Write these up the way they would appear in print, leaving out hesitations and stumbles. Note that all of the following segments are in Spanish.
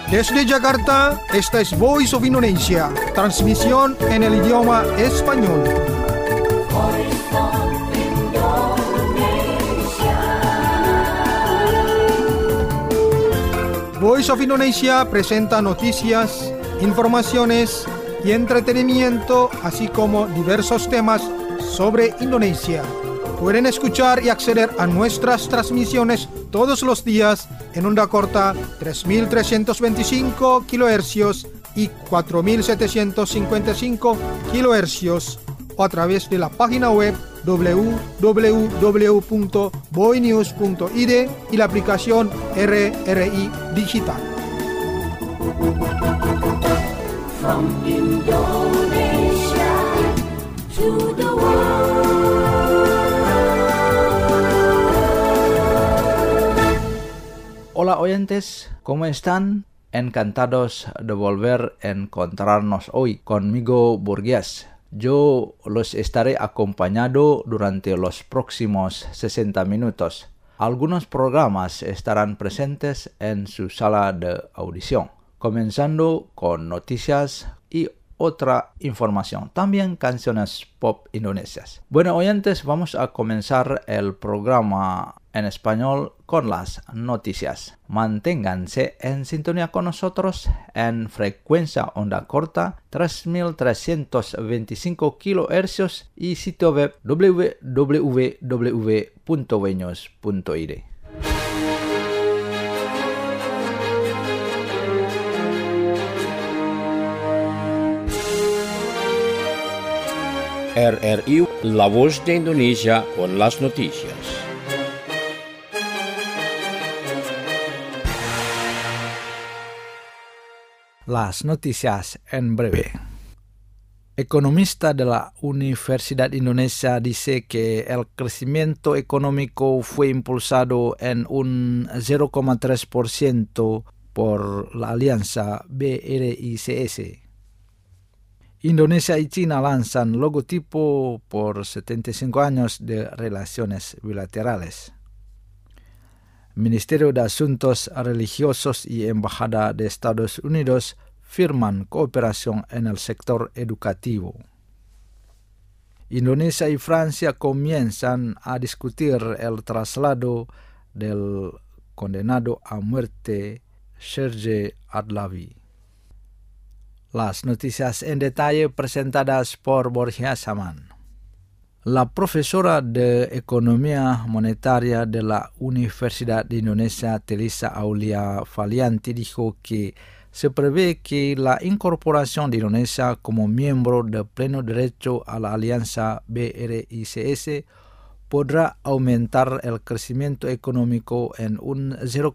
Desde Jakarta, esta es Voice of Indonesia, transmisión en el idioma español. Voice of Indonesia presenta noticias, informaciones y entretenimiento, así como diversos temas sobre Indonesia. Pueden escuchar y acceder a nuestras transmisiones todos los días en onda corta 3.325 kHz y 4.755 kHz o a través de la página web www.boinews.id y la aplicación RRI Digital. From Indonesia to the world. Hola oyentes, ¿cómo están? Encantados de volver a encontrarnos hoy conmigo, Burgués. Yo los estaré acompañando durante los próximos 60 minutos. Algunos programas estarán presentes en su sala de audición, comenzando con noticias y otra información, también canciones pop indonesias. Bueno, oyentes, vamos a comenzar el programa en español con las noticias. Manténganse en sintonía con nosotros en frecuencia onda corta 3.325 kHz y sitio web www.boinews.id. RRI, la voz de Indonesia con las noticias. Las noticias en breve. Economista de la Universidad Indonesia dice que el crecimiento económico fue impulsado en un 0,3% por la alianza BRICS. Indonesia y China lanzan logotipo por 75 años de relaciones bilaterales. Ministerio de Asuntos Religiosos y Embajada de Estados Unidos firman cooperación en el sector educativo. Indonesia y Francia comienzan a discutir el traslado del condenado a muerte Serge Adlawi. Las noticias en detalle presentadas por Borja Saman. La profesora de Economía Monetaria de la Universidad de Indonesia, Telisa Aulia Falianti, dijo que se prevé que la incorporación de Indonesia como miembro de pleno derecho a la alianza BRICS podrá aumentar el crecimiento económico en un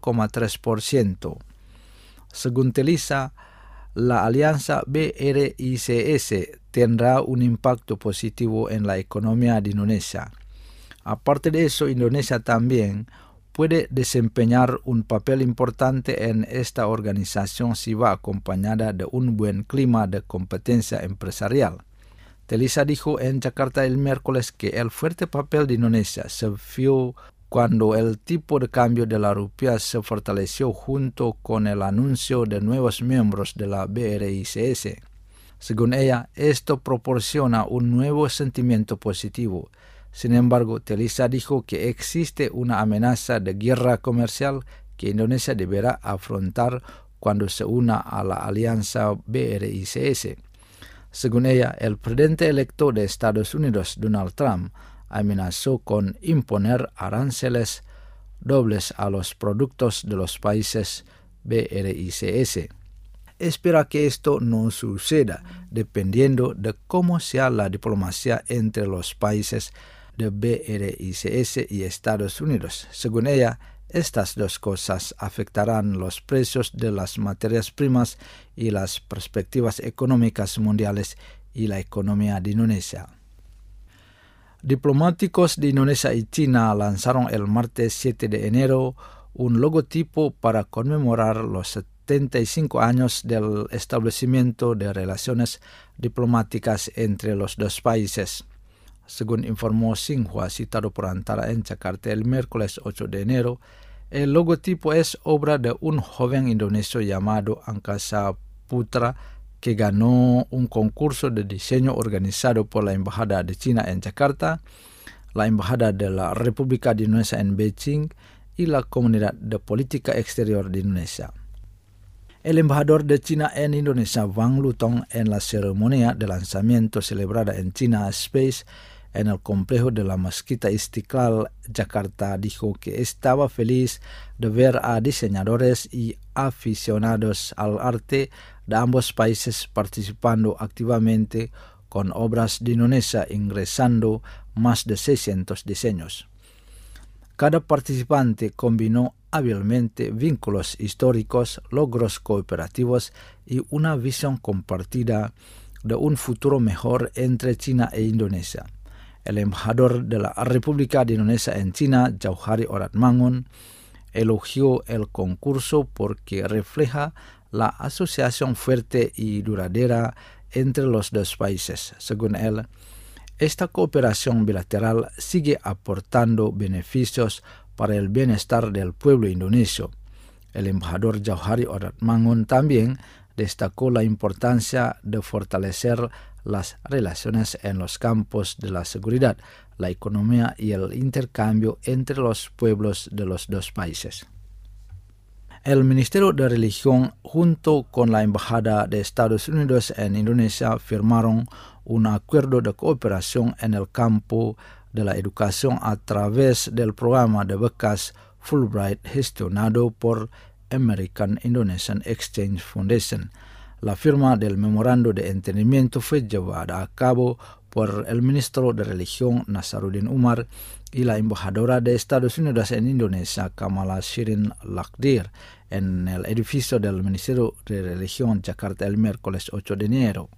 0,3%. Según Telisa, la alianza BRICS tendrá un impacto positivo en la economía de Indonesia. Aparte de eso, Indonesia también puede desempeñar un papel importante en esta organización si va acompañada de un buen clima de competencia empresarial. Telisa dijo en Jakarta el miércoles que el fuerte papel de Indonesia se vio cuando el tipo de cambio de la rupiah se fortaleció junto con el anuncio de nuevos miembros de la BRICS. Según ella, esto proporciona un nuevo sentimiento positivo. Sin embargo, Telisa dijo que existe una amenaza de guerra comercial que Indonesia deberá afrontar cuando se una a la alianza BRICS. Según ella, el presidente electo de Estados Unidos, Donald Trump, amenazó con imponer aranceles dobles a los productos de los países BRICS. Espera que esto no suceda, dependiendo de cómo sea la diplomacia entre los países de BRICS y Estados Unidos. Según ella, estas dos cosas afectarán los precios de las materias primas y las perspectivas económicas mundiales y la economía de Indonesia. Diplomáticos de Indonesia y China lanzaron el martes 7 de enero un logotipo para conmemorar los 75 años del establecimiento de relaciones diplomáticas entre los dos países. Según informó Xinhua, citado por Antara en Jakarta el miércoles 8 de enero, El logotipo es obra de un joven indonesio llamado Angkasa Putra, que ganó un concurso de diseño organizado por la Embajada de China en Jakarta, la Embajada de la República de Indonesia en Beijing y la Comunidad de Política Exterior de Indonesia. El embajador de China en Indonesia, Wang Lutong, en la ceremonia de lanzamiento celebrada en China Space en el complejo de la Mezquita Istiqlal, Jakarta, dijo que estaba feliz de ver a diseñadores y aficionados al arte de ambos países participando activamente con obras de Indonesia, ingresando más de 600 diseños. Cada participante combinó hábilmente vínculos históricos, logros cooperativos y una visión compartida de un futuro mejor entre China e Indonesia. El embajador de la República de Indonesia en China, Jauhari Oratmangun, elogió el concurso porque refleja la asociación fuerte y duradera entre los dos países. Según él, esta cooperación bilateral sigue aportando beneficios para el bienestar del pueblo indonesio. El embajador Jauhari Oratmangun también destacó la importancia de fortalecer las relaciones en los campos de la seguridad, la economía y el intercambio entre los pueblos de los dos países. El Ministerio de Religión, junto con la Embajada de Estados Unidos en Indonesia, firmaron un acuerdo de cooperación en el campo de la educación a través del programa de becas Fulbright gestionado por American Indonesian Exchange Foundation. La firma del memorando de entendimiento fue llevada a cabo por el ministro de Religión Nasaruddin Umar y la embajadora de Estados Unidos en Indonesia, Kamala Shirin Lakdir, en el edificio del Ministerio de Religión Jakarta el miércoles 8 de enero.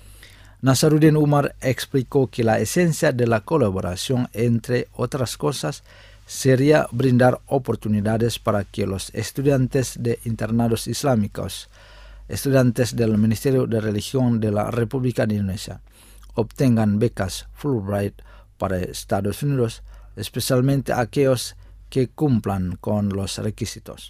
Nasaruddin Umar explicó que la esencia de la colaboración, entre otras cosas, sería brindar oportunidades para que los estudiantes de internados islámicos, estudiantes del Ministerio de Religión de la República de Indonesia, obtengan becas Fulbright para Estados Unidos, especialmente aquellos que cumplan con los requisitos.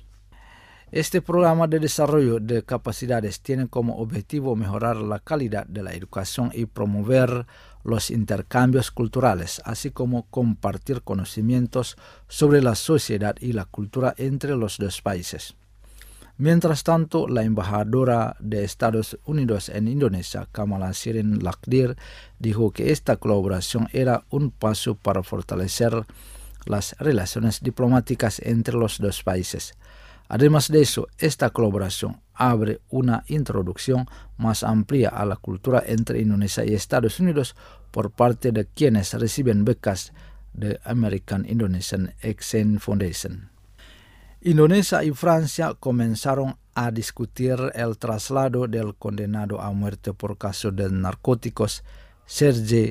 Este programa de desarrollo de capacidades tiene como objetivo mejorar la calidad de la educación y promover los intercambios culturales, así como compartir conocimientos sobre la sociedad y la cultura entre los dos países. Mientras tanto, la embajadora de Estados Unidos en Indonesia, Kamala Shirin Lakdir, dijo que esta colaboración era un paso para fortalecer las relaciones diplomáticas entre los dos países. Además de eso, esta colaboración abre una introducción más amplia a la cultura entre Indonesia y Estados Unidos por parte de quienes reciben becas de American Indonesian Exchange Foundation. Indonesia y Francia comenzaron a discutir el traslado del condenado a muerte por caso de narcóticos Sergei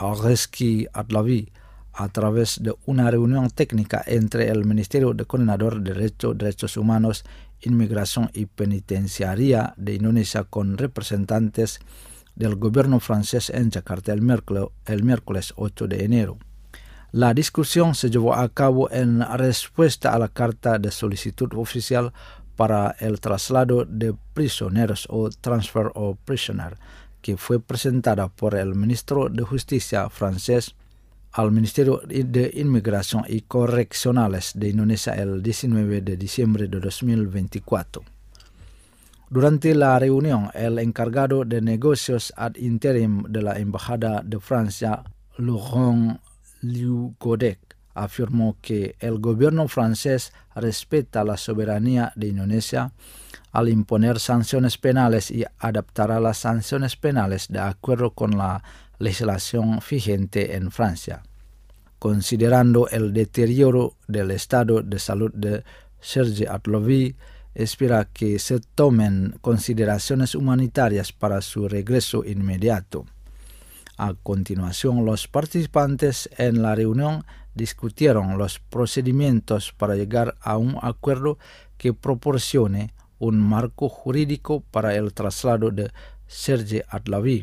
Alexei Adlavi a través de una reunión técnica entre el Ministerio de Coordinador de Derechos Humanos, Inmigración y Penitenciaría de Indonesia con representantes del gobierno francés en Jakarta el miércoles 8 de enero. La discusión se llevó a cabo en respuesta a la carta de solicitud oficial para el traslado de prisioneros o Transfer of Prisoner, que fue presentada por el ministro de Justicia francés al Ministerio de Inmigración y Correccionales de Indonesia el 19 de diciembre de 2024. Durante la reunión, el encargado de negocios ad interim de la Embajada de Francia, Laurent Liu-Godec, afirmó que el gobierno francés respeta la soberanía de Indonesia al imponer sanciones penales y adaptará las sanciones penales de acuerdo con la legislación vigente en Francia. Considerando el deterioro del estado de salud de Sergei Adlavi, espera que se tomen consideraciones humanitarias para su regreso inmediato. A continuación, los participantes en la reunión discutieron los procedimientos para llegar a un acuerdo que proporcione un marco jurídico para el traslado de Sergei Adlavi.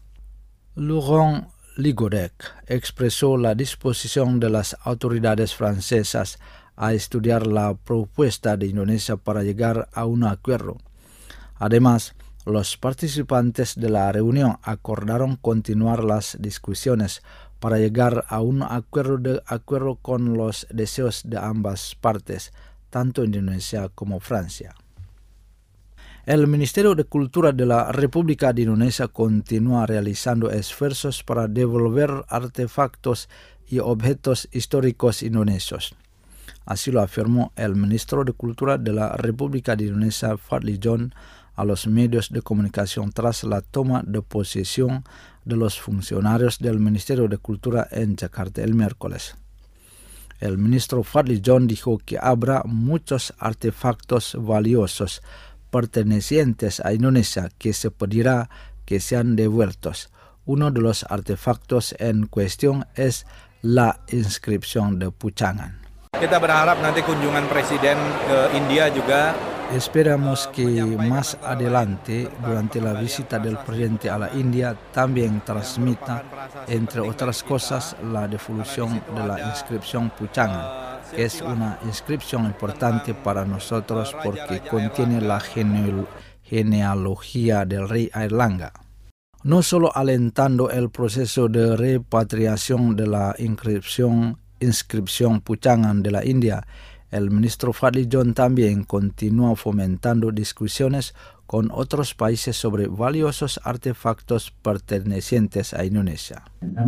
Laurent Liu-Godec expresó la disposición de las autoridades francesas a estudiar la propuesta de Indonesia para llegar a un acuerdo. Además, los participantes de la reunión acordaron continuar las discusiones para llegar a un acuerdo con los deseos de ambas partes, tanto Indonesia como Francia. El Ministerio de Cultura de la República de Indonesia continúa realizando esfuerzos para devolver artefactos y objetos históricos indonesios. Así lo afirmó el ministro de Cultura de la República de Indonesia, Fadli John, a los medios de comunicación tras la toma de posesión de los funcionarios del Ministerio de Cultura en Jakarta el miércoles. El ministro Fadli John dijo que habrá muchos artefactos valiosos pertenecientes a Indonesia que se pedirá que sean devueltos. Uno de los artefactos en cuestión es la inscripción de Puchangan. Kita berharap nanti kunjungan Presiden ke India juga. Esperamos que más adelante, durante la visita del presidente a la India, también transmita, entre otras cosas, la devolución de la inscripción Puchangan, que es una inscripción importante para nosotros porque contiene la genealogía del rey Airlangga. No solo alentando el proceso de repatriación de la inscripción Puchangan de la India, el ministro Fadli John también continúa fomentando discusiones con otros países sobre valiosos artefactos pertenecientes a Indonesia.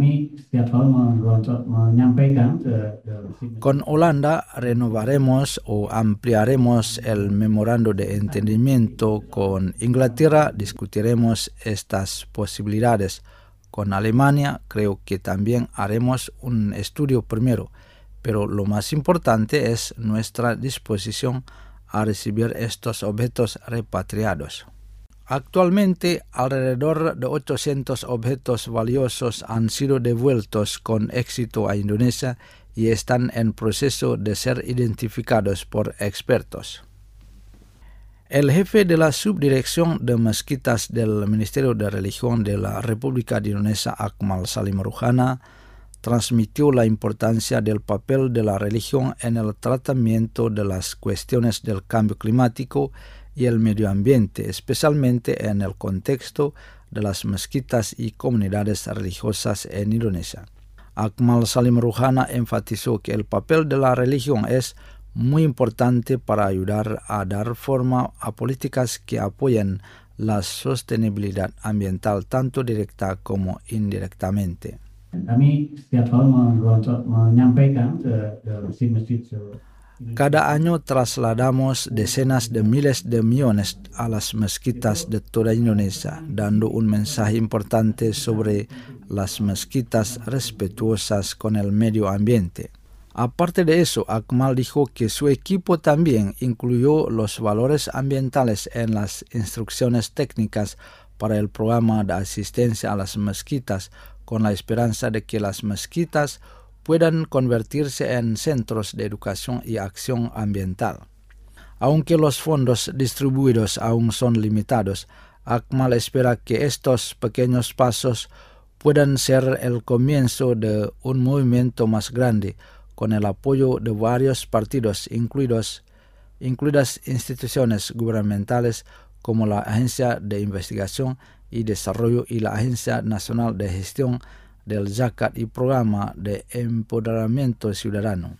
Con Holanda renovaremos o ampliaremos el memorando de entendimiento. Con Inglaterra discutiremos estas posibilidades. Con Alemania creo que también haremos un estudio primero, pero lo más importante es nuestra disposición a recibir estos objetos repatriados. Actualmente, alrededor de 800 objetos valiosos han sido devueltos con éxito a Indonesia y están en proceso de ser identificados por expertos. El jefe de la Subdirección de Mezquitas del Ministerio de Religión de la República de Indonesia, Akmal Salim Ruhana, transmitió la importancia del papel de la religión en el tratamiento de las cuestiones del cambio climático y el medio ambiente, especialmente en el contexto de las mezquitas y comunidades religiosas en Indonesia. Akmal Salim Ruhana enfatizó que el papel de la religión es muy importante para ayudar a dar forma a políticas que apoyen la sostenibilidad ambiental tanto directa como indirectamente. Kami setiap tahun menyampaikan ke masjid-masjid. Cada año trasladamos decenas de miles de millones a las mezquitas de toda Indonesia, dando un mensaje importante sobre las mezquitas respetuosas con el medio ambiente. Aparte de eso, Akmal dijo que su equipo también incluyó los valores ambientales en las instrucciones técnicas para el programa de asistencia a las mezquitas, con la esperanza de que las mezquitas puedan convertirse en centros de educación y acción ambiental. Aunque los fondos distribuidos aún son limitados, Akmal espera que estos pequeños pasos puedan ser el comienzo de un movimiento más grande, con el apoyo de varios partidos, incluidas instituciones gubernamentales como la Agencia de Investigación y Desarrollo y la Agencia Nacional de Gestión del Zakat y Programa de Empoderamiento Ciudadano.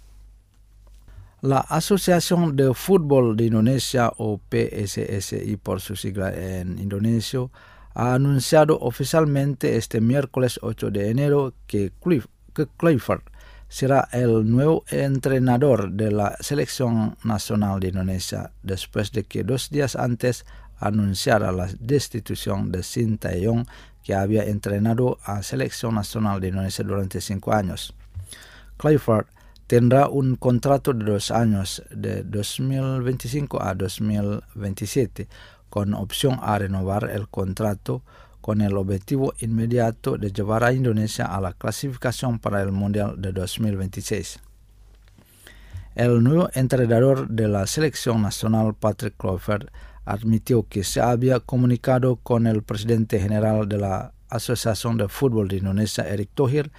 La Asociación de Fútbol de Indonesia, o PSSI por su sigla en indonesio, ha anunciado oficialmente este miércoles 8 de enero que Clifford será el nuevo entrenador de la Selección Nacional de Indonesia, después de que 2 días antes anunciara la destitución de Sintayong, que había entrenado a Selección Nacional de Indonesia durante 5 años. Clifford tendrá un contrato de 2 años, de 2025 a 2027, con opción a renovar el contrato, con el objetivo inmediato de llevar a Indonesia a la clasificación para el Mundial de 2026. El nuevo entrenador de la Selección Nacional, Patrick Kluivert, admitió que se había comunicado con el presidente general de la Asociación de Fútbol de Indonesia, Erick Thohir,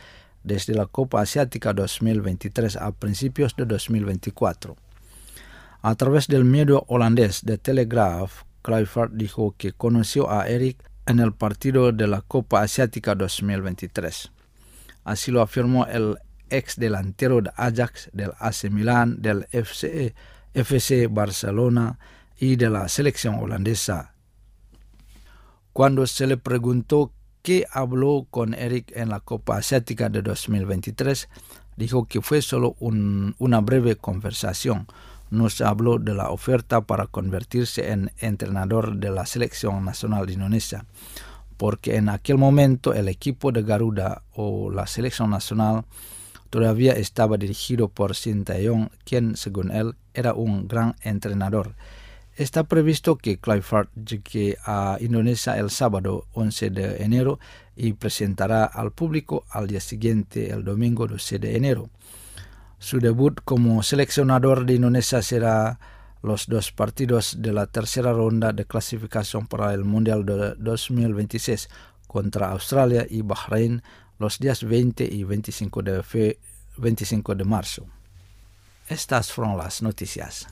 desde la Copa Asiática 2023 a principios de 2024. A través del medio holandés The Telegraph, Kluivert dijo que conoció a Erik en el partido de la Copa Asiática 2023. Así lo afirmó el ex delantero de Ajax, del AC Milan, del FC Barcelona y de la selección holandesa. Cuando se le preguntó qué habló con Erik en la Copa Asiática de 2023, dijo que fue solo una breve conversación. Nos habló de la oferta para convertirse en entrenador de la selección nacional de Indonesia, porque en aquel momento el equipo de Garuda o la selección nacional todavía estaba dirigido por Sintayong, quien según él era un gran entrenador. Está previsto que Kluivert llegue a Indonesia el sábado 11 de enero y presentará al público al día siguiente, el domingo 12 de enero. Su debut como seleccionador de Indonesia será los 2 partidos de la tercera ronda de clasificación para el Mundial de 2026 contra Australia y Bahrein los días 20 y 25 de marzo. Estas fueron las noticias.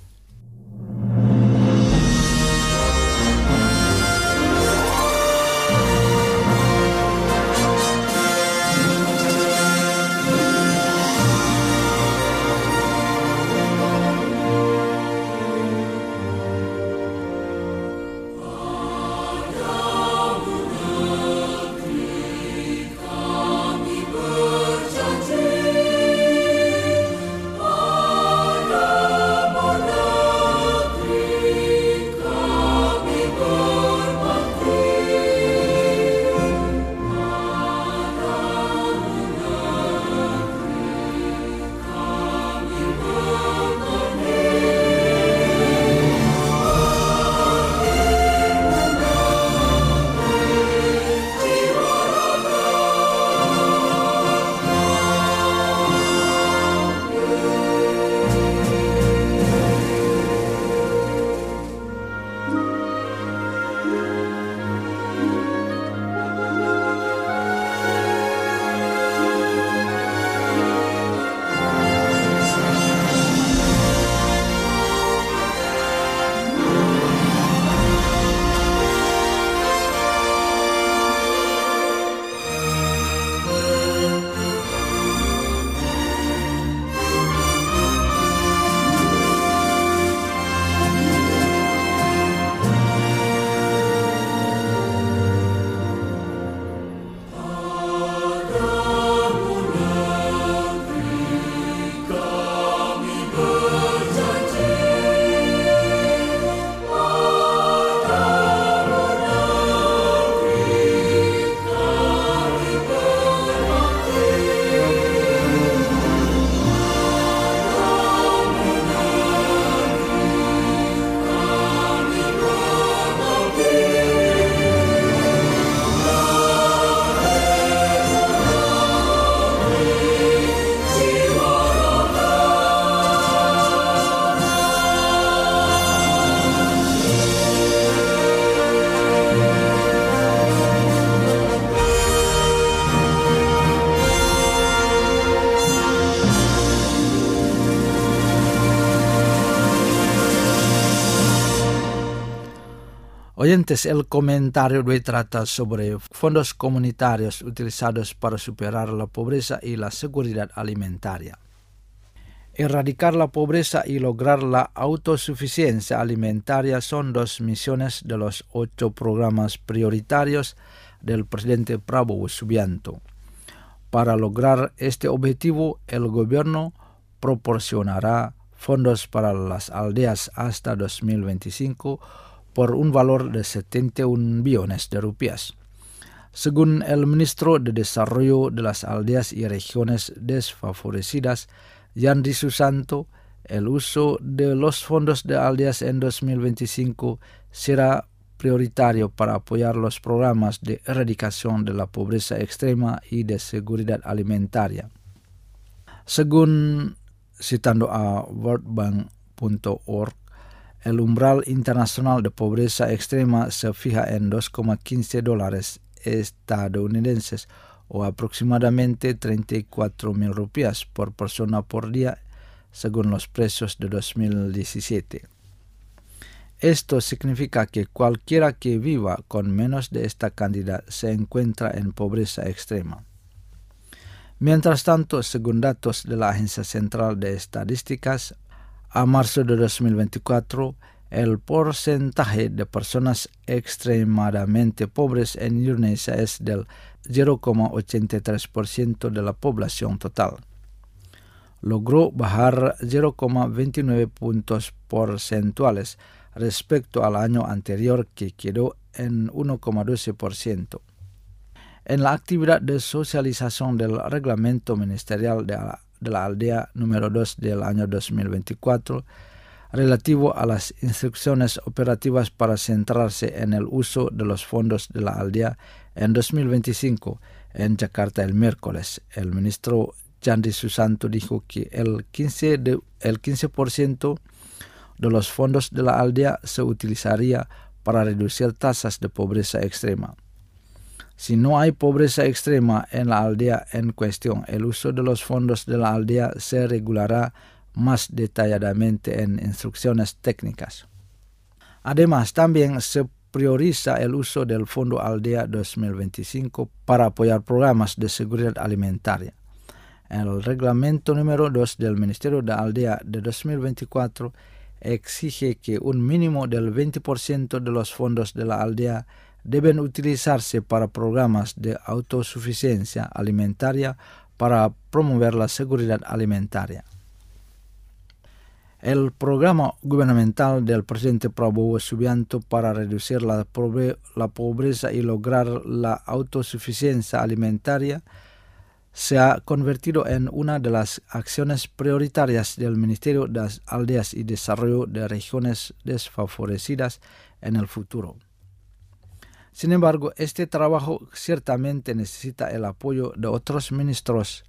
Oyentes, el comentario de hoy trata sobre fondos comunitarios utilizados para superar la pobreza y la seguridad alimentaria. Erradicar la pobreza y lograr la autosuficiencia alimentaria son 2 misiones de los 8 programas prioritarios del presidente Prabowo Subianto. Para lograr este objetivo, el gobierno proporcionará fondos para las aldeas hasta 2025 por un valor de 71 billones de rupias. Según el ministro de Desarrollo de las Aldeas y Regiones Desfavorecidas, Yandri Susanto, el uso de los fondos de aldeas en 2025 será prioritario para apoyar los programas de erradicación de la pobreza extrema y de seguridad alimentaria. Según citando a worldbank.org, el umbral internacional de pobreza extrema se fija en $2,15 estadounidenses o aproximadamente 34.000 rupias por persona por día, según los precios de 2017. Esto significa que cualquiera que viva con menos de esta cantidad se encuentra en pobreza extrema. Mientras tanto, según datos de la Agencia Central de Estadísticas, a marzo de 2024, el porcentaje de personas extremadamente pobres en Indonesia es del 0,83% de la población total. Logró bajar 0,29 puntos porcentuales respecto al año anterior, que quedó en 1,12%. En la actividad de socialización del Reglamento Ministerial de la Aldea número 2 del año 2024, relativo a las instrucciones operativas para centrarse en el uso de los fondos de la aldea en 2025, en Jakarta el miércoles, el ministro Chandri Susanto dijo que el 15% de los fondos de la aldea se utilizaría para reducir tasas de pobreza extrema. Si no hay pobreza extrema en la aldea en cuestión, el uso de los fondos de la aldea se regulará más detalladamente en instrucciones técnicas. Además, también se prioriza el uso del Fondo Aldea 2025 para apoyar programas de seguridad alimentaria. El reglamento número 2 del Ministerio de Aldea de 2024 exige que un mínimo del 20% de los fondos de la aldea deben utilizarse para programas de autosuficiencia alimentaria para promover la seguridad alimentaria. El programa gubernamental del presidente Prabowo Subianto para reducir la pobreza y lograr la autosuficiencia alimentaria se ha convertido en una de las acciones prioritarias del Ministerio de las Aldeas y Desarrollo de Regiones Desfavorecidas en el futuro. Sin embargo, este trabajo ciertamente necesita el apoyo de otros ministerios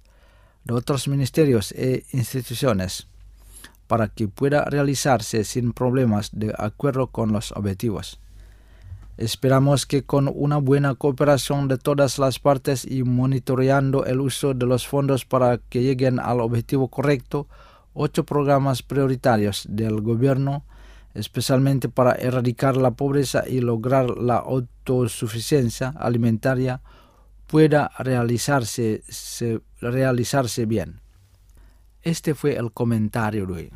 e instituciones para que pueda realizarse sin problemas de acuerdo con los objetivos. Esperamos que con una buena cooperación de todas las partes y monitoreando el uso de los fondos para que lleguen al objetivo correcto, 8 programas prioritarios del gobierno, especialmente para erradicar la pobreza y lograr la autosuficiencia alimentaria, pueda realizarse bien. Este fue el comentario de hoy.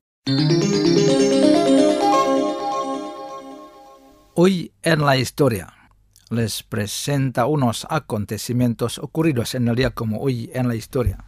Hoy en la historia les presenta unos acontecimientos ocurridos en el día como hoy en la historia.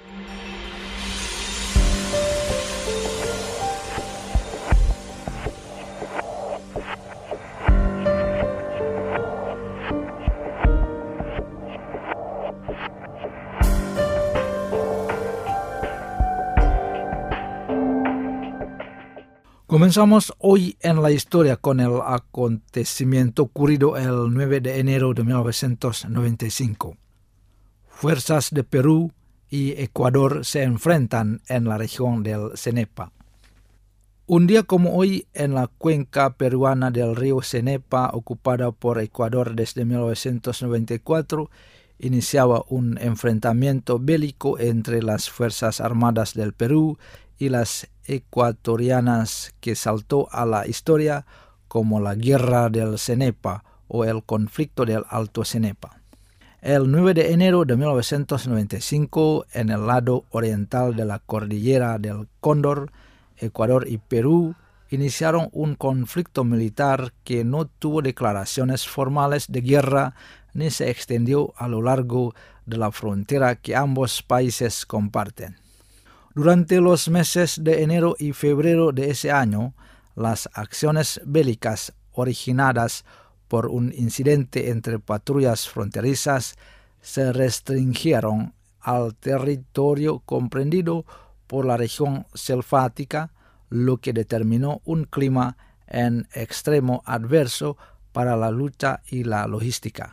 Comenzamos hoy en la historia con el acontecimiento ocurrido el 9 de enero de 1995. Fuerzas de Perú y Ecuador se enfrentan en la región del Cenepa. Un día como hoy, en la cuenca peruana del río Cenepa, ocupada por Ecuador desde 1994, iniciaba un enfrentamiento bélico entre las Fuerzas Armadas del Perú y las ecuatorianas, que saltó a la historia como la Guerra del Cenepa o el conflicto del Alto Cenepa. El 9 de enero de 1995, en el lado oriental de la cordillera del Cóndor, Ecuador y Perú iniciaron un conflicto militar que no tuvo declaraciones formales de guerra ni se extendió a lo largo de la frontera que ambos países comparten. Durante los meses de enero y febrero de ese año, las acciones bélicas originadas por un incidente entre patrullas fronterizas se restringieron al territorio comprendido por la región selvática, lo que determinó un clima en extremo adverso para la lucha y la logística.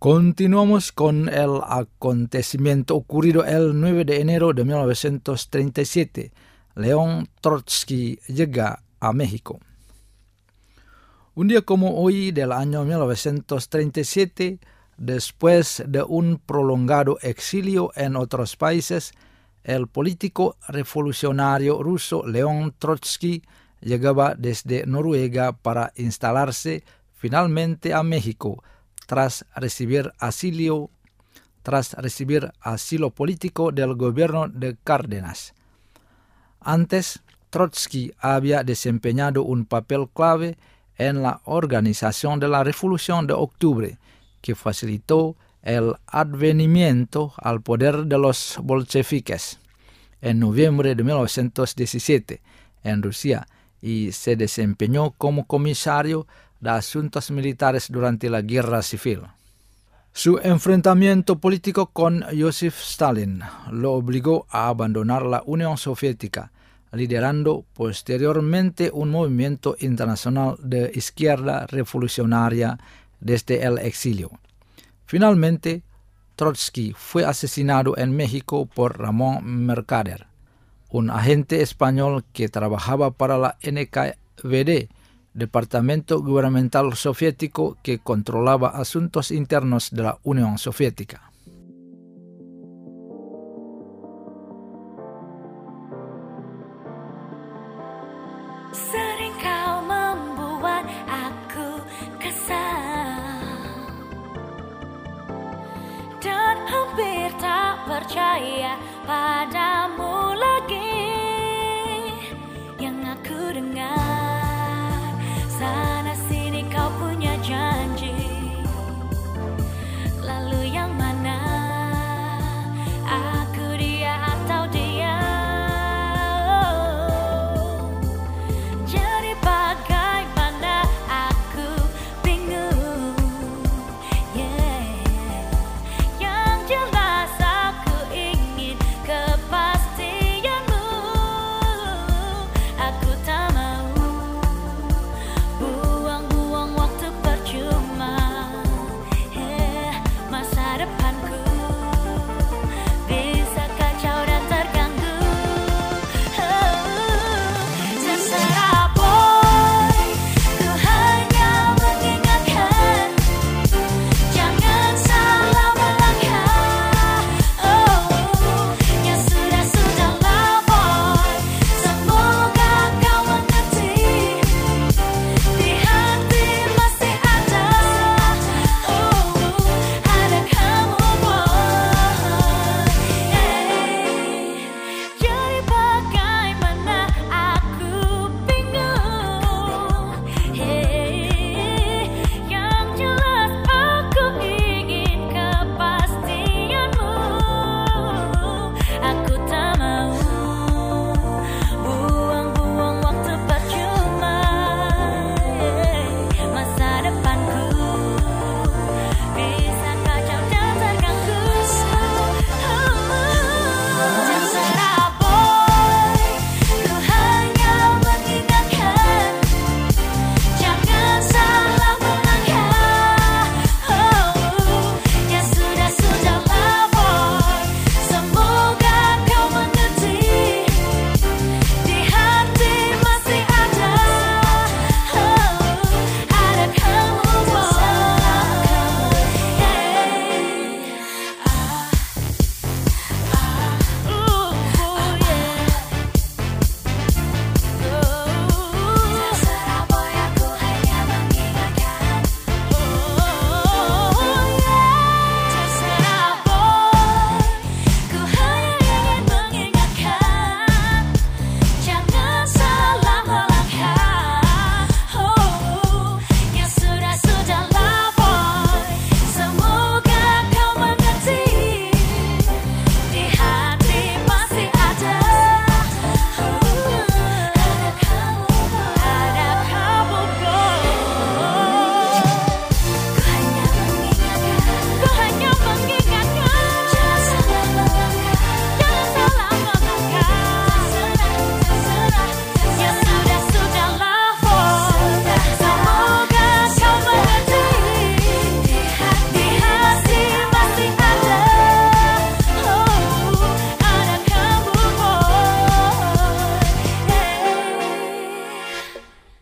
Continuamos con el acontecimiento ocurrido el 9 de enero de 1937. León Trotsky llega a México. Un día como hoy del año 1937, después de un prolongado exilio en otros países, el político revolucionario ruso León Trotsky llegaba desde Noruega para instalarse finalmente a México tras recibir asilo político del gobierno de Cárdenas. Antes, Trotsky había desempeñado un papel clave en la organización de la Revolución de Octubre, que facilitó el advenimiento al poder de los bolcheviques en noviembre de 1917 en Rusia, y se desempeñó como comisario de asuntos militares durante la Guerra Civil. Su enfrentamiento político con Joseph Stalin lo obligó a abandonar la Unión Soviética, liderando posteriormente un movimiento internacional de izquierda revolucionaria desde el exilio. Finalmente, Trotsky fue asesinado en México por Ramón Mercader, un agente español que trabajaba para la NKVD, departamento gubernamental soviético que controlaba asuntos internos de la Unión Soviética. Sering kau membuat aku kesal dan hampir tak percaya padamu lagi. Yang aku dengar sana sini kau punya janji, lalu yang mana? Aku dia atau dia? Jadi bagaimana aku bingung, yeah. Yang jelas aku ingin kepada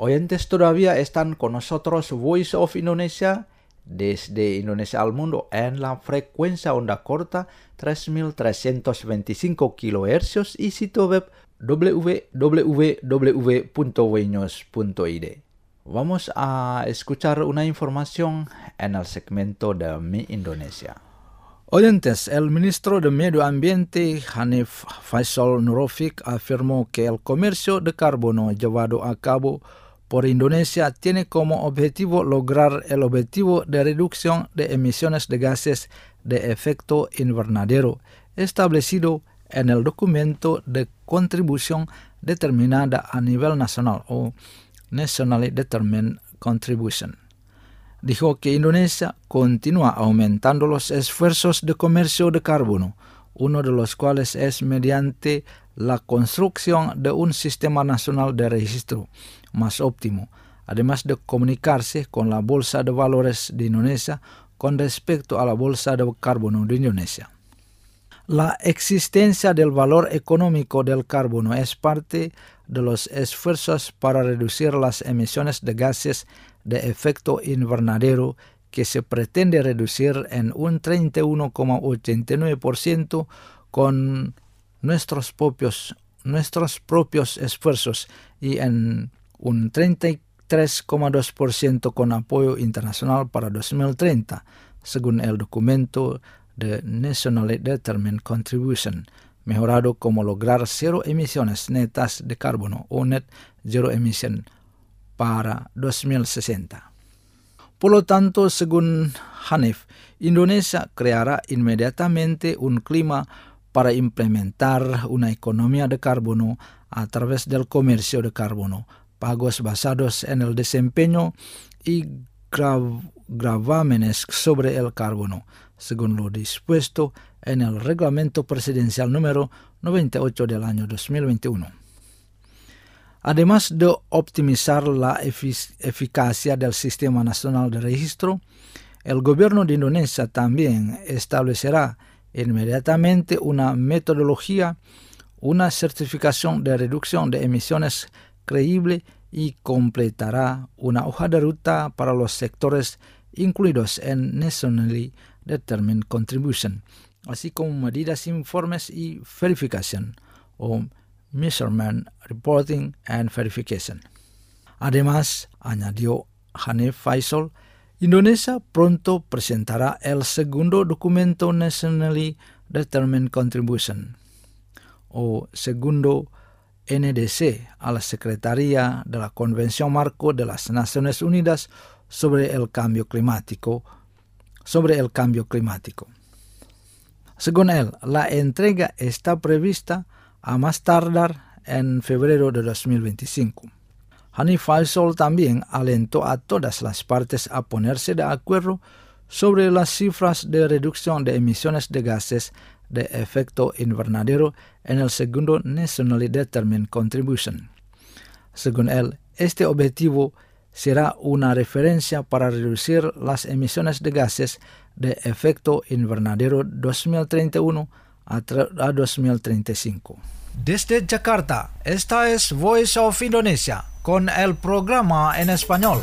oyentes todavía están con nosotros Voice of Indonesia desde Indonesia al mundo en la frecuencia onda corta 3325 kHz y sitio web www.wnews.id. Vamos a escuchar una información en el segmento de Mi Indonesia. Oyentes, el ministro de Medio Ambiente Hanif Faisal Nurofik afirmó que el comercio de carbono llevado a cabo por Indonesia tiene como objetivo lograr el objetivo de reducción de emisiones de gases de efecto invernadero establecido en el documento de contribución determinada a nivel nacional o Nationally Determined Contribution. Dijo que Indonesia continúa aumentando los esfuerzos de comercio de carbono, uno de los cuales es mediante la construcción de un sistema nacional de registro más óptimo, además de comunicarse con la Bolsa de Valores de Indonesia con respecto a la Bolsa de Carbono de Indonesia. La existencia del valor económico del carbono es parte de los esfuerzos para reducir las emisiones de gases de efecto invernadero que se pretende reducir en un 31,89% con nuestros propios esfuerzos y en un 33,2% con apoyo internacional para 2030, según el documento de Nationally Determined Contribution, mejorado como lograr cero emisiones netas de carbono o net zero emission para 2060. Por lo tanto, según Hanif, Indonesia creará inmediatamente un clima para implementar una economía de carbono a través del comercio de carbono, pagos basados en el desempeño y gravámenes sobre el carbono, según lo dispuesto en el Reglamento Presidencial número 98 del año 2021. Además de optimizar la eficacia del Sistema Nacional de Registro, el gobierno de Indonesia también establecerá inmediatamente una metodología, una certificación de reducción de emisiones creíble y completará una hoja de ruta para los sectores incluidos en Nationally Determined Contribution, así como medidas, informes y verificación, o Measurement, Reporting and Verification. Además, añadió Hanif Faisal, Indonesia pronto presentará el segundo documento Nationally Determined Contribution, o segundo NDC, a la Secretaría de la Convención Marco de las Naciones Unidas sobre el cambio climático. Según él, la entrega está prevista a más tardar en febrero de 2025. Hanif Faisal también alentó a todas las partes a ponerse de acuerdo sobre las cifras de reducción de emisiones de gases de efecto invernadero en el segundo Nationally Determined Contribution. Según él, este objetivo será una referencia para reducir las emisiones de gases de efecto invernadero 2031 a 2035. Desde Jakarta, esta es Voice of Indonesia con el programa en español.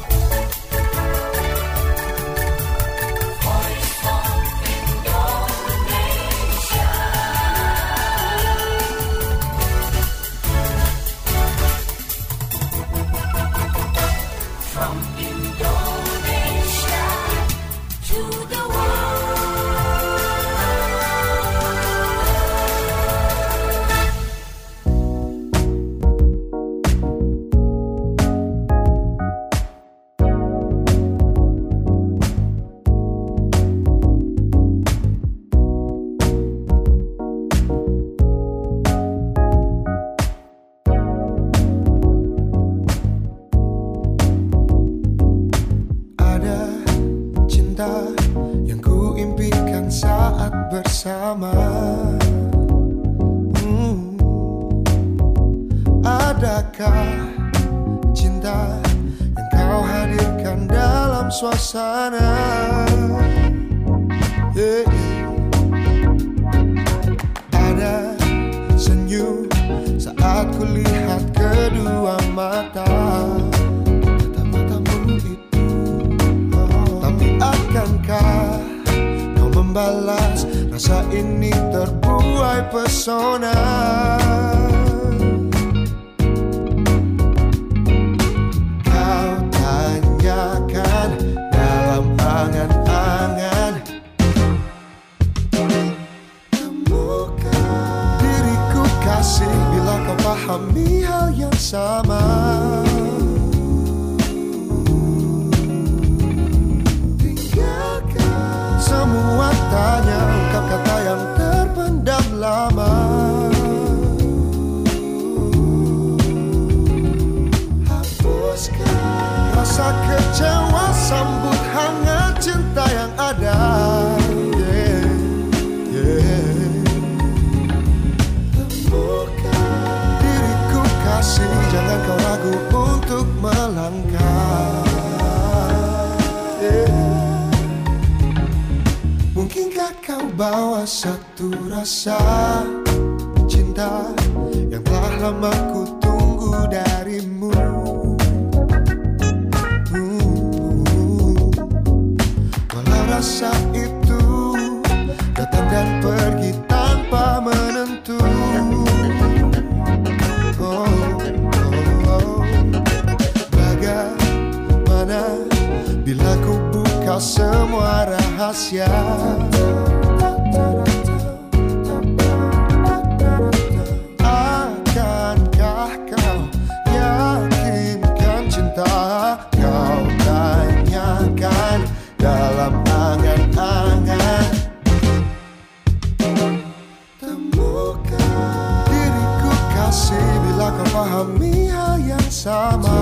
Yang ku impikan saat bersama. Adakah cinta yang kau hadirkan dalam suasana? Ada senyum saat ku lihat kedua mata. membalas. Rasa ini terbuai pesona. Kau tanyakan dalam angan-angan, temukan diriku kasih bila kau pahami hal yang sama. Semua tanya, ungkap kata yang terpendam lama. Hapuskan rasa kecewa, sambut hangat cinta yang ada. Temukan diriku kasih, jangan kau ragu untuk melangkah. Mungkinkah kau bawa satu rasa cinta yang telah lama ku tunggu darimu. Walau rasa itu datang dan pergi tanpa menentu. Bagaimana bila ku buka semua rahasia? Akankah kau yakinkan cinta? Kau tanyakan dalam angan-angan. Temukan diriku kasih bila kau pahami hal yang sama.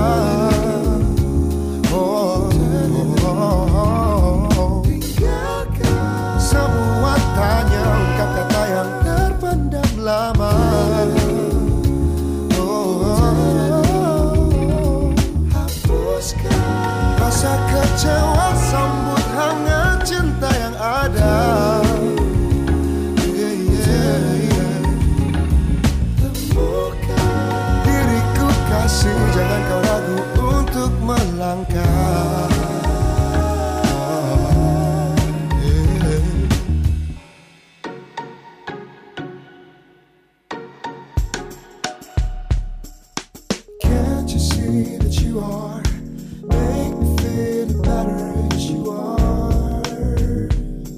Semua tanya, ungkap kata yang terpendam lama. Hapuskan rasa kecewa, sambut hangat cinta yang ada. Temukan diriku kasih, jangan kau ragu untuk melangkah. Can't you see that you are? Make me feel better as you are.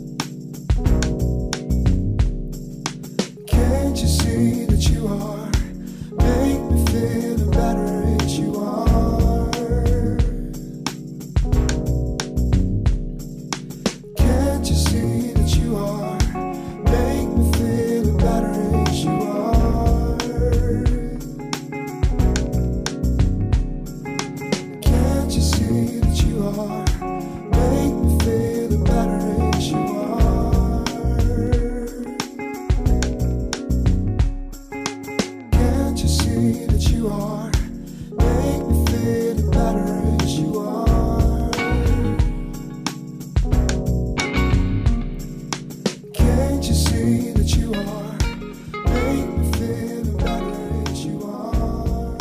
Can't you see that you are? Make me feel better as you are. Can't you see that you are? Make me feel better as you are. Can't you see that you are? Make me feel better as you are. Can't you see that you are? Make me feel better as you are. Can't you see that you are? Make me feel better as you are.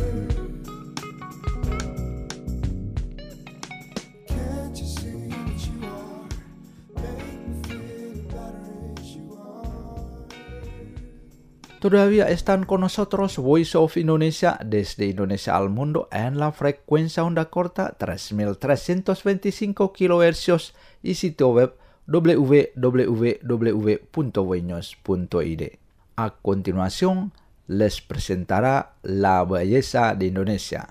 Can't you see that you are? Make me feel better as you are. Todavía están con nosotros Voice of Indonesia desde Indonesia al mundo en la frecuencia onda corta 3325 kHz y sitio web www.voinews.id. A continuación, les presentará La Belleza de Indonesia.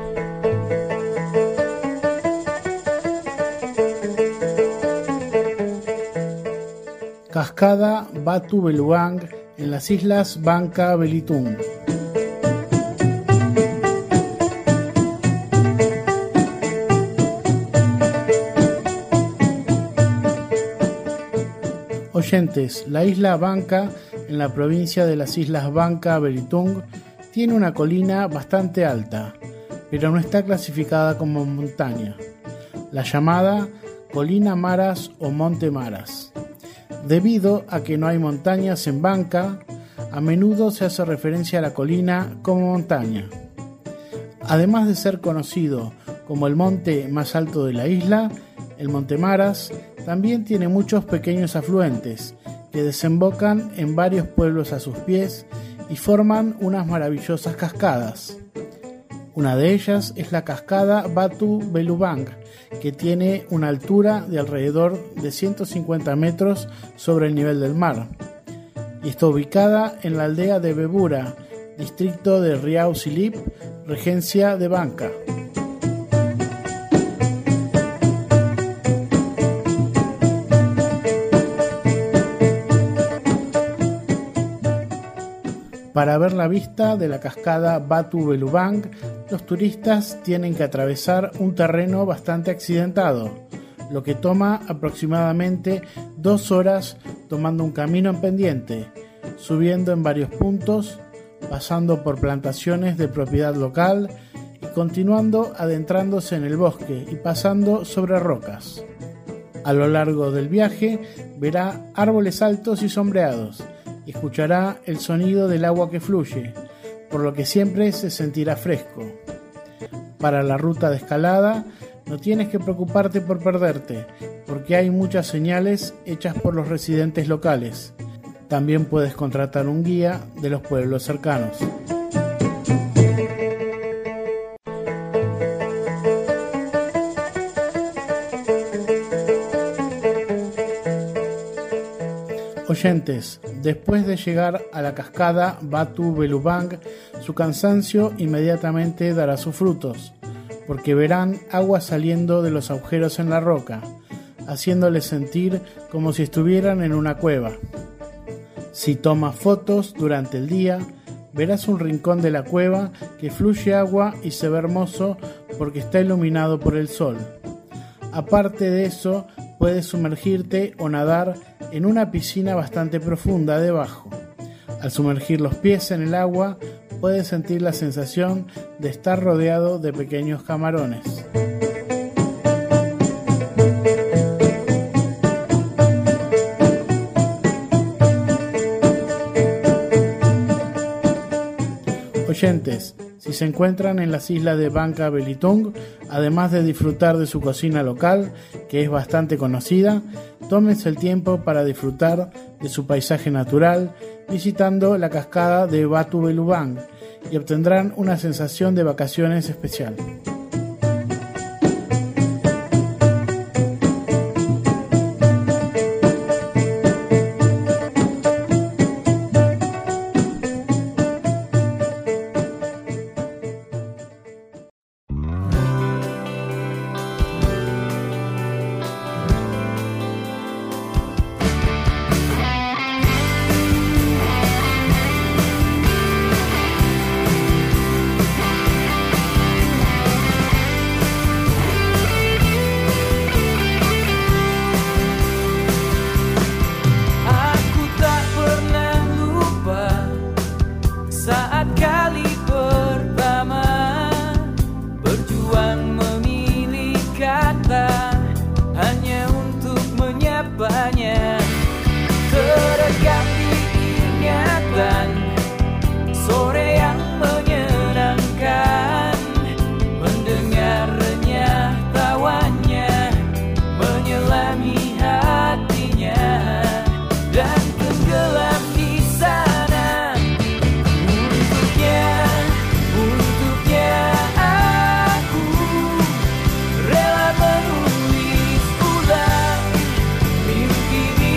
Cascada Batu Beluang en las islas Bangka Belitung. Oyentes, la isla Bangka, en la provincia de las islas Bangka Belitung, tiene una colina bastante alta, pero no está clasificada como montaña, la llamada Colina Maras o Monte Maras. Debido a que no hay montañas en Bangka, a menudo se hace referencia a la colina como montaña. Además de ser conocido como el monte más alto de la isla, El Monte Maras también tiene muchos pequeños afluentes que desembocan en varios pueblos a sus pies y forman unas maravillosas cascadas. Una de ellas es la cascada Batu Belubang, que tiene una altura de alrededor de 150 metros sobre el nivel del mar, y está ubicada en la aldea de Bebura, distrito de Riau Silip, regencia de Banca. Para ver la vista de la cascada Batu Belubang, los turistas tienen que atravesar un terreno bastante accidentado, lo que toma aproximadamente 2 horas tomando un camino en pendiente, subiendo en varios puntos, pasando por plantaciones de propiedad local y continuando adentrándose en el bosque y pasando sobre rocas. A lo largo del viaje verá árboles altos y sombreados, y escuchará el sonido del agua que fluye, por lo que siempre se sentirá fresco. Para la ruta de escalada no tienes que preocuparte por perderte, porque hay muchas señales hechas por los residentes locales. También puedes contratar un guía de los pueblos cercanos. Oyentes, después de llegar a la cascada Batu Belubang, su cansancio inmediatamente dará sus frutos, porque verán agua saliendo de los agujeros en la roca, haciéndoles sentir como si estuvieran en una cueva. Si tomas fotos durante el día, verás un rincón de la cueva que fluye agua y se ve hermoso porque está iluminado por el sol. Aparte de eso, puedes sumergirte o nadar en una piscina bastante profunda debajo. Al sumergir los pies en el agua, puedes sentir la sensación de estar rodeado de pequeños camarones. Oyentes, si se encuentran en las islas de Bangka Belitung, además de disfrutar de su cocina local, que es bastante conocida, tómense el tiempo para disfrutar de su paisaje natural visitando la cascada de Batu Belubang y obtendrán una sensación de vacaciones especial. Mimpi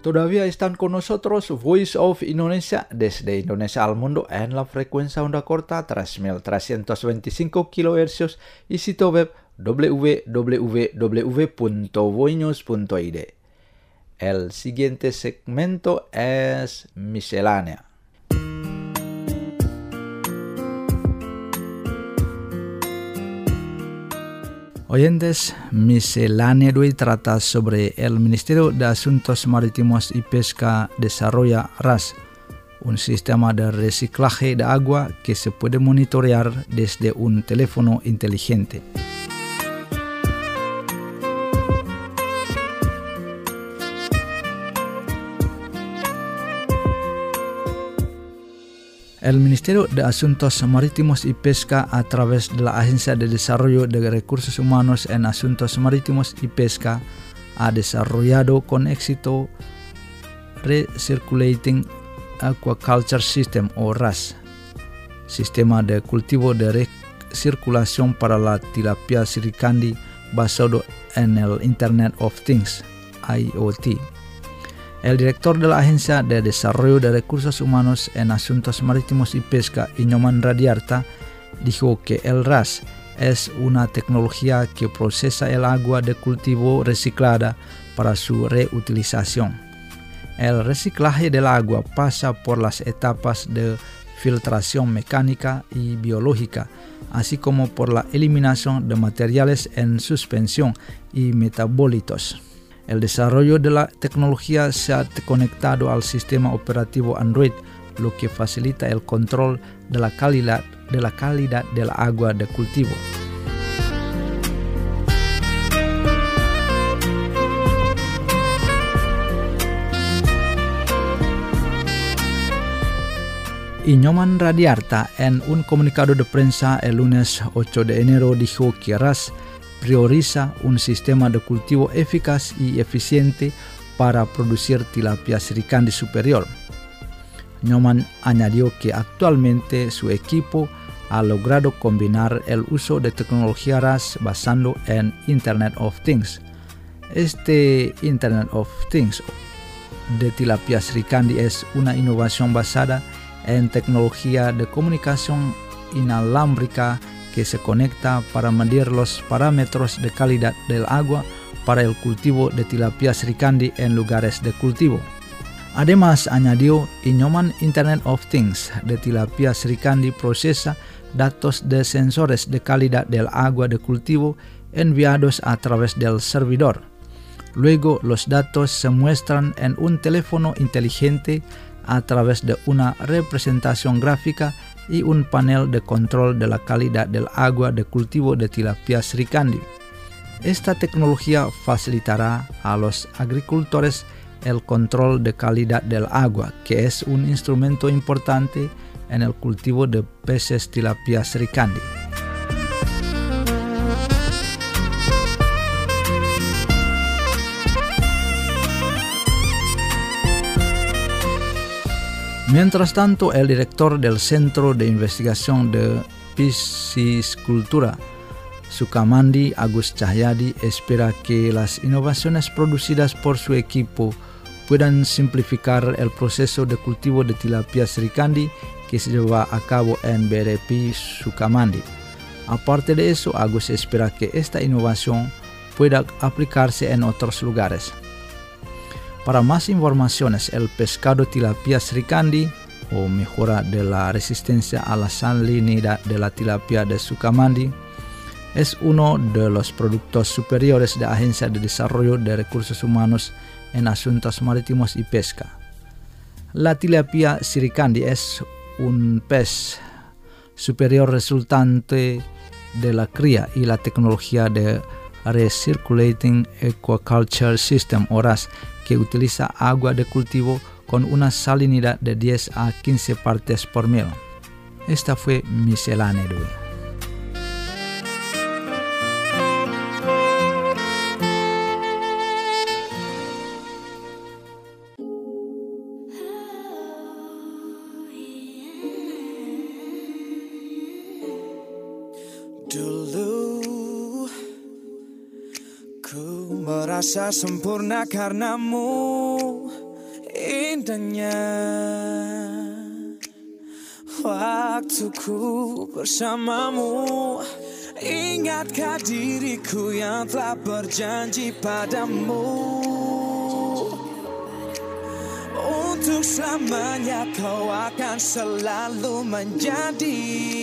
Todavía están con nosotros Voice of Indonesia desde Indonesia al mundo en la frecuencia onda corta 3.325 kHz y sitio web www.voinews.id. El siguiente segmento es miscelánea. Oyentes, miscelánea de hoy trata sobre el Ministerio de Asuntos Marítimos y Pesca desarrolla RAS, un sistema de reciclaje de agua que se puede monitorear desde un teléfono inteligente. El Ministerio de Asuntos Marítimos y Pesca, a través de la Agencia de Desarrollo de Recursos Humanos en Asuntos Marítimos y Pesca, ha desarrollado con éxito Recirculating Aquaculture System o RAS, sistema de cultivo de recirculación para la tilapia siricandi basado en el Internet of Things, IoT. El director de la Agencia de Desarrollo de Recursos Humanos en Asuntos Marítimos y Pesca, Inyoman Radiarta, dijo que el RAS es una tecnología que procesa el agua de cultivo reciclada para su reutilización. El reciclaje del agua pasa por las etapas de filtración mecánica y biológica, así como por la eliminación de materiales en suspensión y metabolitos. El desarrollo de la tecnología se ha conectado al sistema operativo Android, lo que facilita el control de la calidad del agua de cultivo. Inyoman Radiarta, en un comunicado de prensa el lunes 8 de enero, dijo que RAS prioriza un sistema de cultivo eficaz y eficiente para producir tilapia siricandi superior. Nyoman añadió que actualmente su equipo ha logrado combinar el uso de tecnología RAS basado en Internet of Things. Este Internet of Things de tilapia siricandi es una innovación basada en tecnología de comunicación inalámbrica que se conecta para medir los parámetros de calidad del agua para el cultivo de tilapia siricandi en lugares de cultivo. Además, añadió, Inyoman Internet of Things de tilapia siricandi procesa datos de sensores de calidad del agua de cultivo enviados a través del servidor. Luego, los datos se muestran en un teléfono inteligente a través de una representación gráfica y un panel de control de la calidad del agua de cultivo de tilapia siricandi. Esta tecnología facilitará a los agricultores el control de calidad del agua, que es un instrumento importante en el cultivo de peces tilapia siricandi. Mientras tanto, el director del Centro de Investigación de Piscicultura, Sukamandi, Agus Cahyadi, espera que las innovaciones producidas por su equipo puedan simplificar el proceso de cultivo de tilapia siricandi que se lleva a cabo en BRP Sukamandi. Aparte de eso, Agus espera que esta innovación pueda aplicarse en otros lugares. Para más informaciones, el pescado tilapia siricandi o mejora de la resistencia a la salinidad de la tilapia de Sukamandi es uno de los productos superiores de la Agencia de Desarrollo de Recursos Humanos en Asuntos Marítimos y Pesca. La tilapia siricandi es un pez superior resultante de la cría y la tecnología de Recirculating Aquaculture System o RAS, que utiliza agua de cultivo con una salinidad de 10 a 15 partes por mil. Esta fue miscelánea de hoy. Dulu ku merasa sempurna karenamu, indahnya waktuku bersamamu. Ingatkah diriku yang telah berjanji padamu, untuk selamanya kau akan selalu menjadi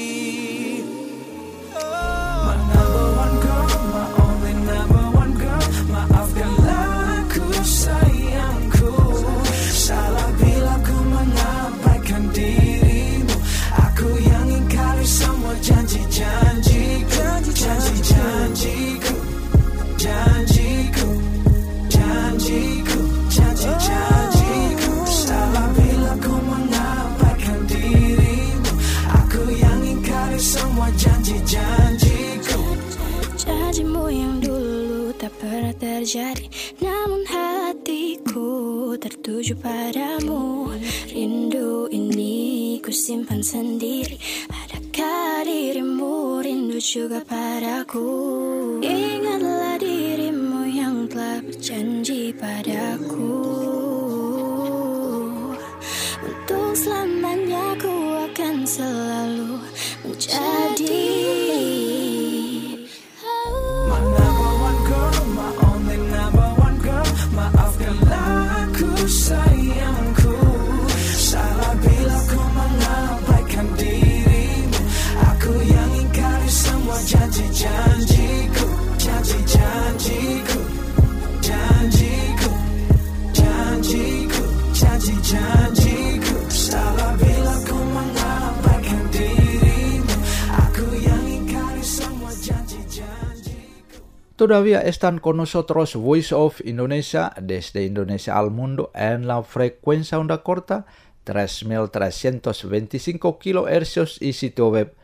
my number one girl, my only number one girl. Maafkanlah aku sayangku, salah bila ku mengabaikan dirimu. Aku yang ingkari semua janji-janjiku, janji-janjiku, janjiku, janjiku, janji-janjiku. Salah bila ku mengabaikan dirimu. Aku yang ingkari semua janji-janjiku. Janjimu yang dulu tak pernah terjadi, namun hatiku tertuju padamu. Rindu ini ku simpan sendiri. Adakah dirimu rindu juga padaku? Ingatlah dirimu yang telah berjanji padaku, untuk selamanya ku akan selalu menjadi my number one girl, my only number one girl. Maafkanlah aku sayangku, salah bila ku mengabaikan dirimu. Aku yang ingkari semua janji-janjiku, janji-janjiku, janjiku, janjiku, janji-janjiku. Salah bila ku mengabaikan dirimu. Aku yang ingkari semua janji-janjiku. Todavía están con nosotros Voice of Indonesia desde Indonesia al mundo en la frecuencia onda corta 3325 kHz y sitio web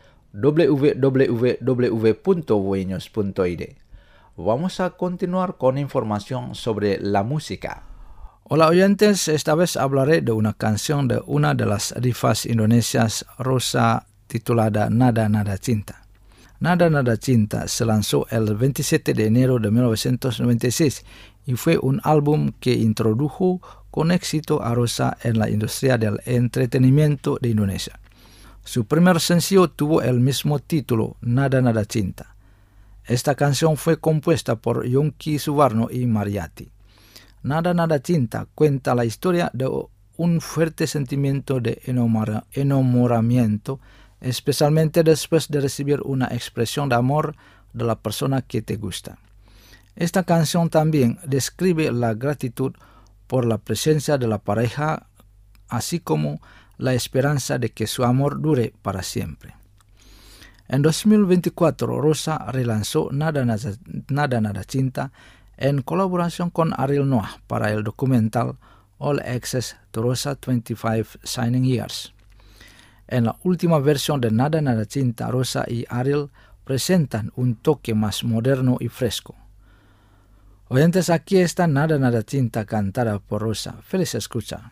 www.voinews.id. Vamos a continuar con información sobre la música. Hola oyentes, esta vez hablaré de una canción de una de las divas indonesias, Rosa, titulada Nada Nada Cinta. Nada Nada Cinta se lanzó el 27 de enero de 1996 y fue un álbum que introdujo con éxito a Rosa en la industria del entretenimiento de Indonesia. Su primer sencillo tuvo el mismo título, Nada Nada Cinta. Esta canción fue compuesta por Yongki Suwarno y Mariati. Nada Nada Cinta cuenta la historia de un fuerte sentimiento de enamoramiento, especialmente después de recibir una expresión de amor de la persona que te gusta. Esta canción también describe la gratitud por la presencia de la pareja, así como la esperanza de que su amor dure para siempre. En 2024, Rosa relanzó Nada Nada Cinta en colaboración con Ariel Noah para el documental All Access to Rosa 25 Shining Years. En la última versión de Nada Nada Cinta, Rosa y Ariel presentan un toque más moderno y fresco. Oyentes, aquí está Nada Nada Cinta cantada por Rosa. Feliz escucha.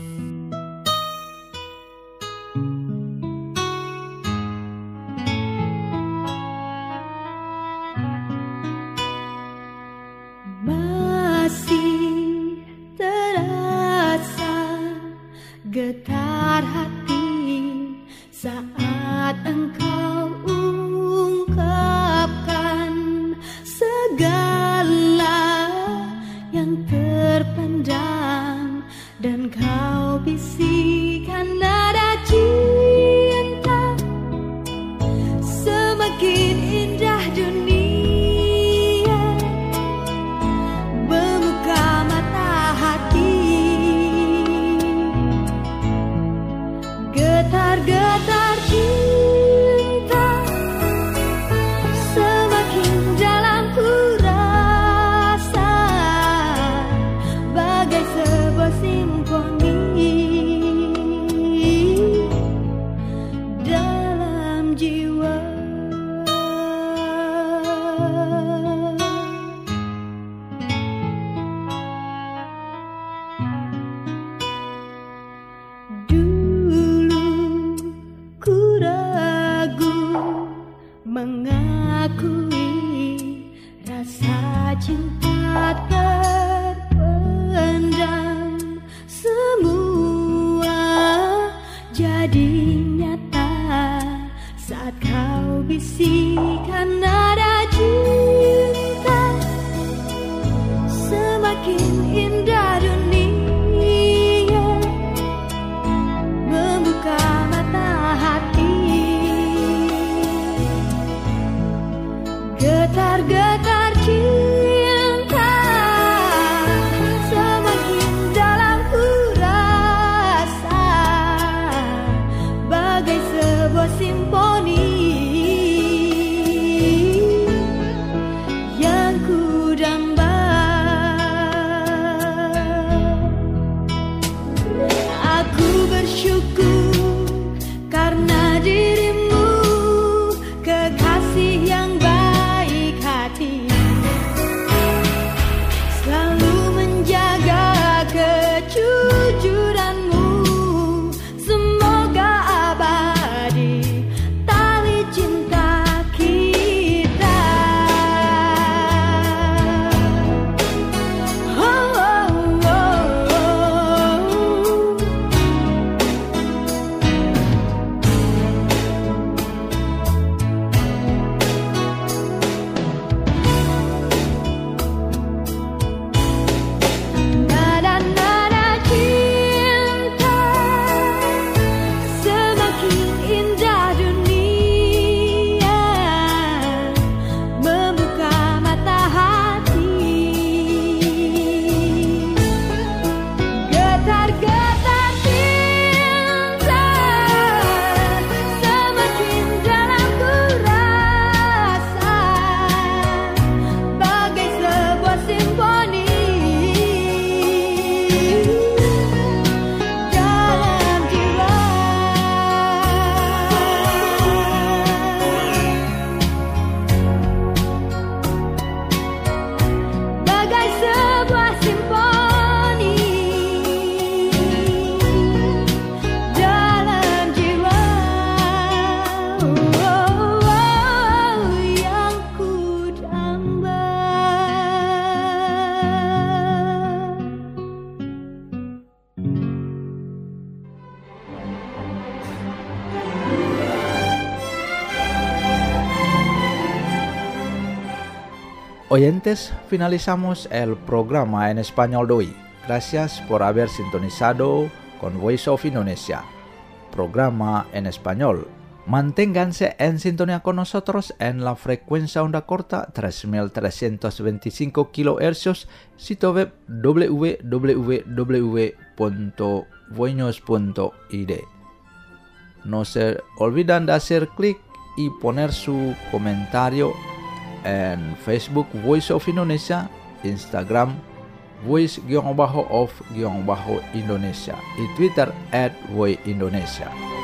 Masih terasa getar hati saat engkau ungkapkan segala yang terpendam dan kau bisikan nada cinta. Semakin indah dunia membuka mata hati, getar-getar cinta semakin dalam ku rasa, bagai Oyentes, finalizamos el programa en español de hoy. Gracias por haber sintonizado con Voice of Indonesia, programa en español. Manténganse en sintonía con nosotros en la frecuencia onda corta 3325 kHz, sitio web www.voinos.id. No se olvidan de hacer clic y poner su comentario en Facebook Voice of Indonesia, Instagram Voice_of_Indonesia y Twitter @voiceindonesia.